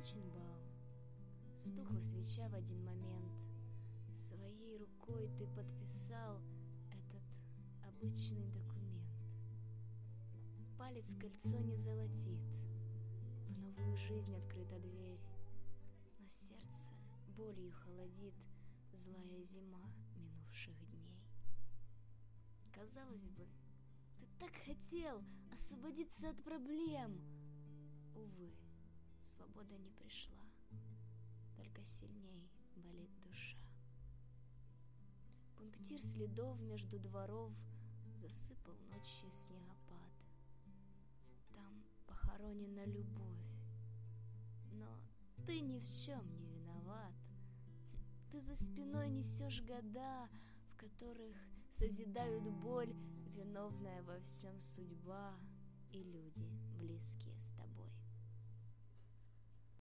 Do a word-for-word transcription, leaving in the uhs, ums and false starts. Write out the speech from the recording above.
Окончен бал, стухла свеча в один момент. Своей рукой ты подписал этот обычный документ. Палец кольцо не золотит, в новую жизнь открыта дверь, но сердце болью холодит злая зима минувших дней. Казалось бы, ты так хотел освободиться от проблем. Увы, свобода не пришла, только сильней болит душа. Пунктир следов между дворов засыпал ночью снегопад. Там похоронена любовь, но ты ни в чем не виноват. Ты за спиной несешь года, в которых созидают боль, виновная во всем судьба и люди близкие.